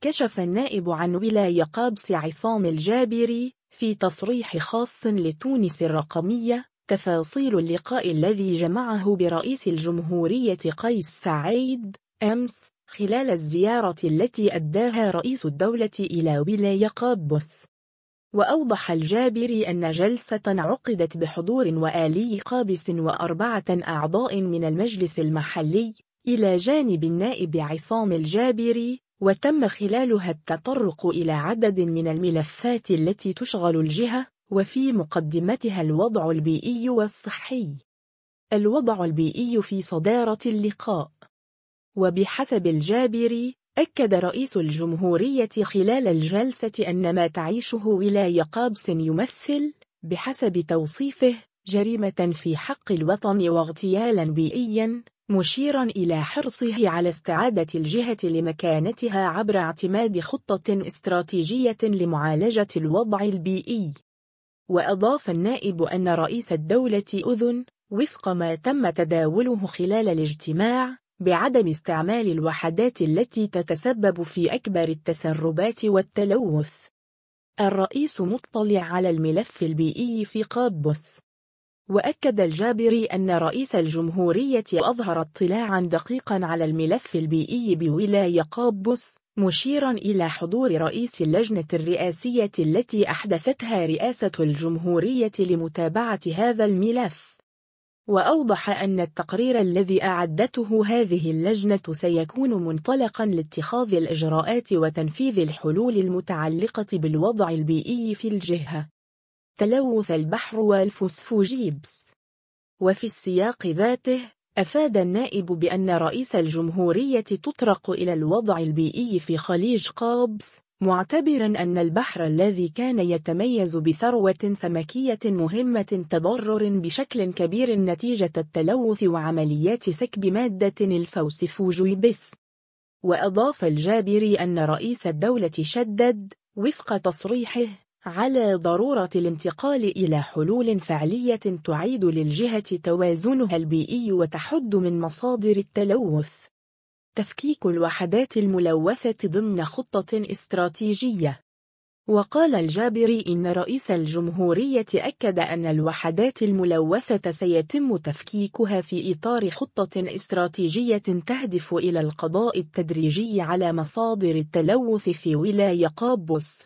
كشف النائب عن ولاية قابس عصام الجابري في تصريح خاص لتونس الرقمية تفاصيل اللقاء الذي جمعه برئيس الجمهورية قيس سعيد أمس خلال الزيارة التي أداها رئيس الدولة إلى ولاية قابس. وأوضح الجابري أن جلسة عقدت بحضور والي قابس و4 أعضاء من المجلس المحلي إلى جانب النائب عصام الجابري، وتم خلالها التطرق إلى عدد من الملفات التي تشغل الجهة، وفي مقدمتها الوضع البيئي والصحي. الوضع البيئي في صدارة اللقاء. وبحسب الجابري أكد رئيس الجمهورية خلال الجلسة أن ما تعيشه ولاية قابس يمثل بحسب توصيفه جريمة في حق الوطن واغتيالا بيئيا، مشيرا إلى حرصه على استعادة الجهة لمكانتها عبر اعتماد خطة استراتيجية لمعالجة الوضع البيئي. وأضاف النائب أن رئيس الدولة أذن وفق ما تم تداوله خلال الاجتماع بعدم استعمال الوحدات التي تتسبب في أكبر التسربات والتلوث. الرئيس مطلع على الملف البيئي في قابس. وأكد الجابري أن رئيس الجمهورية أظهر اطلاعا دقيقا على الملف البيئي بولاية قابس، مشيرا إلى حضور رئيس اللجنة الرئاسية التي أحدثتها رئاسة الجمهورية لمتابعة هذا الملف. وأوضح أن التقرير الذي أعدته هذه اللجنة سيكون منطلقا لاتخاذ الإجراءات وتنفيذ الحلول المتعلقة بالوضع البيئي في الجهة. تلوث البحر والفوسفوجيبس. وفي السياق ذاته أفاد النائب بأن رئيس الجمهورية تطرق إلى الوضع البيئي في خليج قابس، معتبرا أن البحر الذي كان يتميز بثروة سمكية مهمة تضرر بشكل كبير نتيجة التلوث وعمليات سكب مادة الفوسفوجيبس. وأضاف الجابري أن رئيس الدولة شدد وفق تصريحه على ضرورة الانتقال إلى حلول فعلية تعيد للجهة توازنها البيئي وتحد من مصادر التلوث. تفكيك الوحدات الملوثة ضمن خطة استراتيجية. وقال الجابري إن رئيس الجمهورية أكد أن الوحدات الملوثة سيتم تفكيكها في إطار خطة استراتيجية تهدف إلى القضاء التدريجي على مصادر التلوث في ولاية قابس.